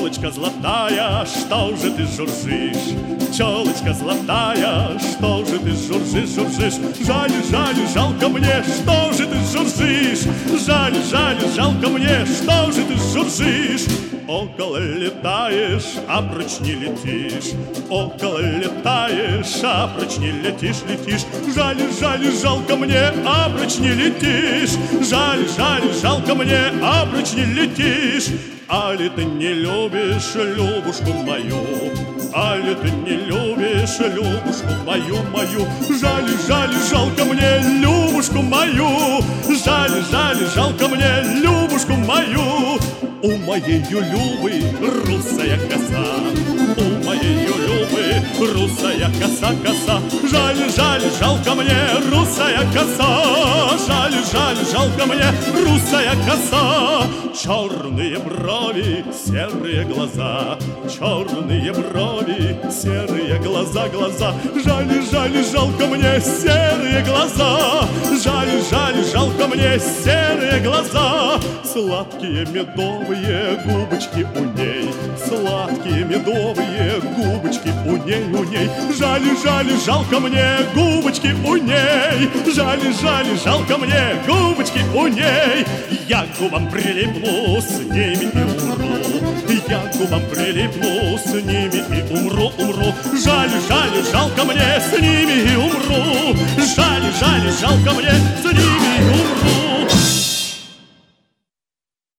Челочка золотая, что же ты журжишь? Челочка золотая, что же ты журжишь, журжишь? Жаль, жаль, жалко мне, что же ты журжишь? Жаль, жаль, жалко мне, что же ты журжишь? Около летаешь, а прочь не летишь. Около летаешь, а прочь не летишь, летишь. Жаль, жаль, жалко мне, а прочь не летишь. Жаль, жаль, жалко мне, а прочь не летишь. Али ты не любишь Любушку мою? Али ты не любишь Любушку мою, мою? Жаль, жаль, жалко мне Любушку мою. Жаль, жаль, жалко мне Любушку мою. У моей Любы русая коса, у моей Любы русая коса, коса. Жаль, жаль, жалко мне русая коса. Жаль, жаль, жалко мне русая коса. Черные брови, серые глаза, черные брови, серые глаза, глаза. Жаль, жаль, жалко мне серые глаза. Жаль, жаль, жалко мне серые глаза. Сладкие медовые губочки у ней, сладкие медовые губочки у ней, у ней. Жаль, жаль, жалко мне губочки у ней. Жаль, жаль, жалко мне губочки у ней. Я к губам прилипну, с ними и умру. Я к губам прилипну, с ними и умру, умру. Жаль, жаль, жалко мне, с ними и умру. Жаль, жаль, жалко мне, с ними и умру.